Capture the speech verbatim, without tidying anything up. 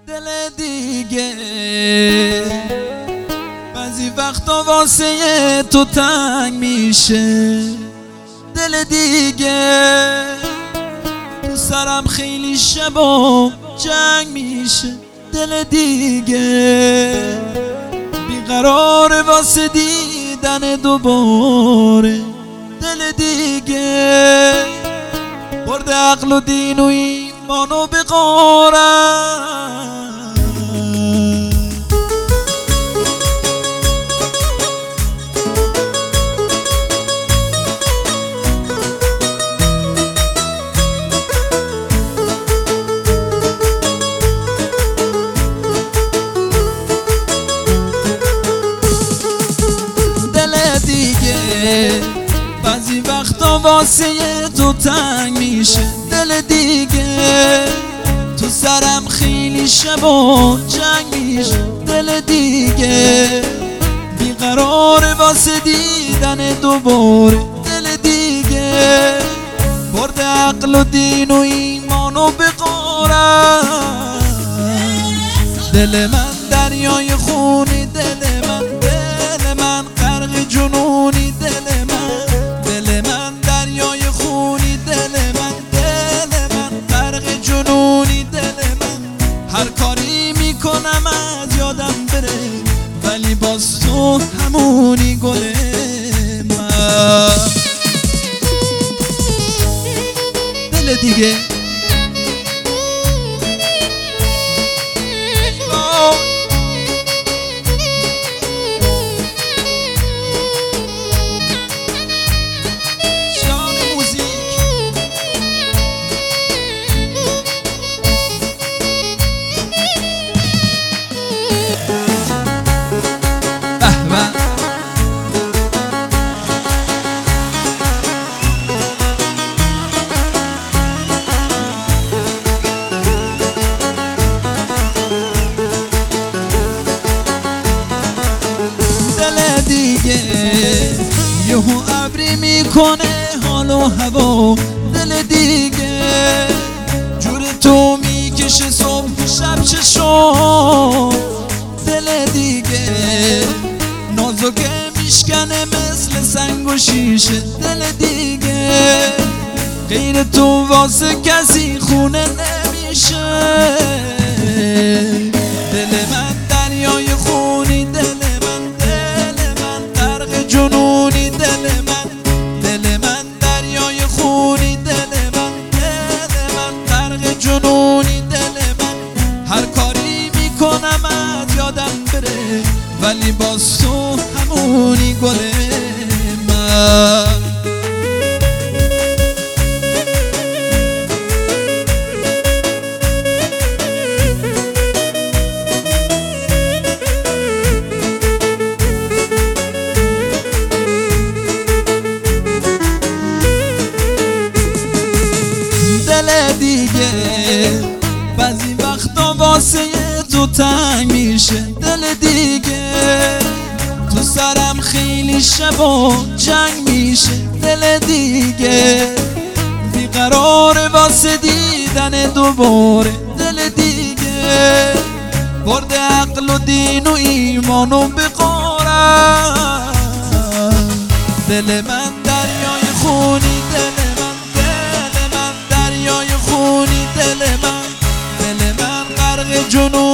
دل دیگه بعضی وقتا واسه تو تنگ میشه. دل دیگه تو سرم خیلی شبا جنگ میشه. دل دیگه بیقرار واسه دیدن دوباره. دل دیگه برده عقل و دین و ایمانو به غارت. بعضی وقتا واسه تو تنگ میشه. دل دیگه تو سرم خیلی شبا جنگ میشه. دل دیگه بیقرار واسه دیدن دوباره. دل دیگه برده عقل و دین و ایمانو به غارت. دل من دریای خونی، دل من دل من غرق جنونی. دل من دل من دریای خونی، دل من دل من غرق جنونی. دل من هر کاری میکنم از یادم بره، ولی باز تو همونی گل من. دل دیگه یهو ابری میکنه حال و هوا. دل دیگه جور تو میکشه صبح شب چشم. دل دیگه نازکه میشکنه مثل سنگ و شیشه. دل دیگه غیر تو واسه کسی خونه نمیشه. دل من دریای خونی، دل من دل من غرق جنونی. دل من دل من دریای خونی، دل من دل من غرق جنونی. دل من هر کاری میکنم از یادم بره، ولی باز تو همونی گل من. دل دیگه بعضی وقتا واسه تو تنگ میشه. دل دیگه تو سرم خیلی شبا جنگ میشه. دل دیگه بیقرار واسه دیدن دوباره. دل دیگه برده عقل و دین و ایمانو به غارت. دل من دریای خونی، دل من دل من دریای خونی. دل من دل من غرق جنون.